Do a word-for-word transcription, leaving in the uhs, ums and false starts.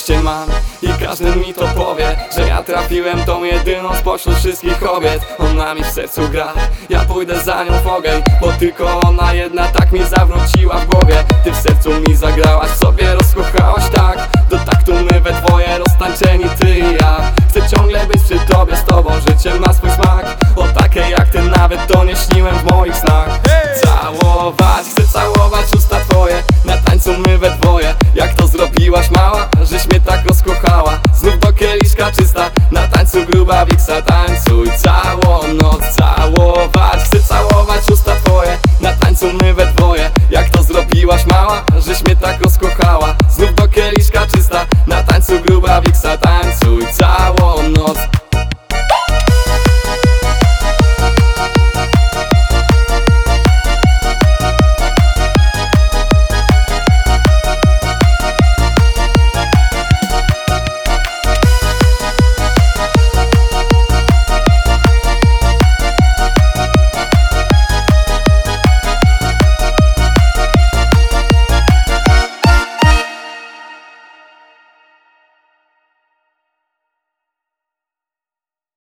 szczęście mam i każdy mi to powie, że ja trafiłem tą jedyną spośród wszystkich kobiet. Ona mi w sercu gra, ja pójdę za nią w ogień, bo tylko ona jedna tak mi zawróciła w głowie. Ty w sercu mi zagrałaś, w sobie rozkochałaś tak, do taktu my we dwoje roztańczeni ty i ja. Chcę ciągle być przy tobie, z tobą życie ma swój smak, o takiej jak ty nawet to nie śniłem w moich snach. Całować, chcę całować usta twoje, na tańcu my we dwoje. Jak to zrobiłaś mała, żeś mnie tak rozkochała. Znów do kieliszka czysta, na tańcu gruba